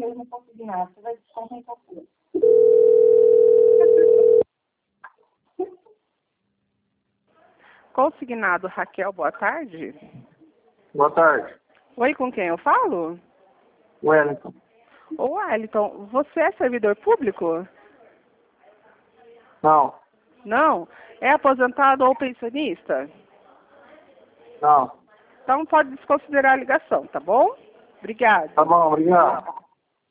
mesmo consignado. Você vai descontar em qualquer. Consignado Raquel, boa tarde. Boa tarde. Oi, com quem eu falo? Wellington. Ô, Wellington, você é servidor público? Não. Não? É aposentado ou pensionista? Não. Então pode desconsiderar a ligação, tá bom? Obrigada. Tá bom, obrigado.